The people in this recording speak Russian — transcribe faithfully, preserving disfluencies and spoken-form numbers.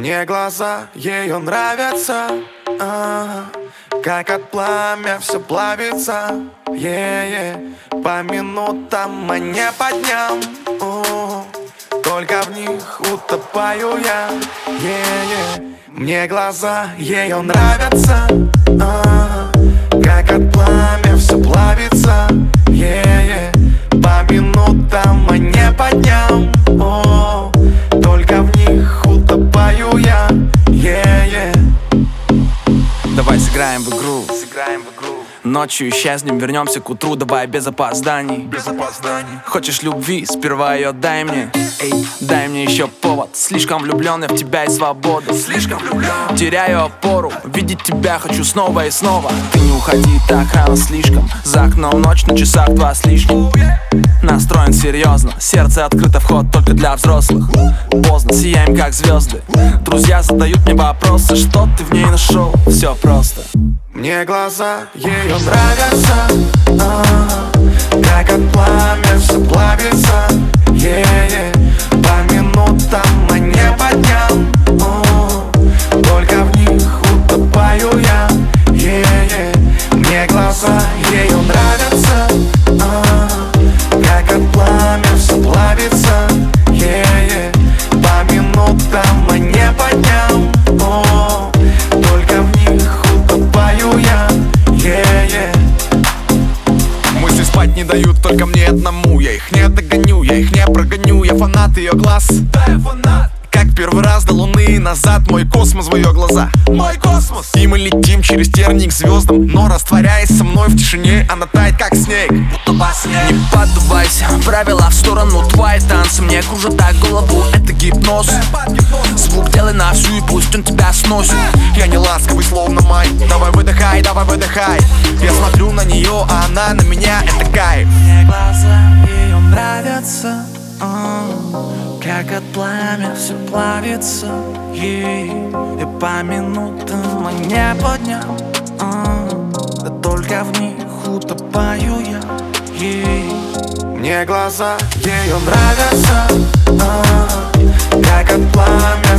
Мне глаза ее нравятся, а -а. Как от пламя все плавится, е-е. По минутам, а не по дням, у-у. Только в них утопаю я, е-е. Мне глаза ее нравятся, а -а. Как от пламя все плавится, е-е. По минутам, а не по дням, о, только в них утопаю я, е-е. Давай сыграем в игру, Сыграем в игру. Ночью исчезнем, вернемся к утру. Давай без опозданий, Без опозданий. Хочешь любви, сперва ее дай мне. Эй, дай мне еще повод. Слишком влюблен я в тебя и свободу. Слишком влюблен. Теряю опору, видеть тебя хочу снова и снова. Ты не уходи так рано слишком. За окном ночь, на часах два с лишним. Настроен серьезно, сердце открыто, вход только для взрослых. Поздно, сияем как звезды. Друзья задают мне вопросы, что ты в ней нашел? Все просто. Мне глаза ее нравятся, а -а. Как от пламя все плавится, е-е. По минутам, а не по дням, о, только в них утопаю я, е-е. Мне глаза ее нравятся, а -а. Как от пламя все плавится, е-е. По минутам, а не по дням, о, только в них утопаю я, е-е. Мысли спать не дают только мне одному. Я их не догоню, я их не прогоню. Я фанат ее глаз, Да, я фанат. как первый раз до луны назад. Мой космос в ее глаза, Мой космос. и мы летим через терник к звездам. Но растворяясь со мной в тишине, она тает как снег, будто во сне. Не поддавайся, правила в сторону. Твои танцы мне кружат так голову. Это гипноз. Звук делай на всю, и пусть он тебя сносит. Я не ласковый, словно май. Давай выдыхай, давай выдыхай. Я смотрю на нее, а она на меня. Это кайф. Мне глаза ее нравятся, а -а. Как от пламя все плавится, ей. И по минутам, а не по дням, а -а. Да только в них утопаю я, ей. Мне глаза ее нравятся, а -а. Как от пламя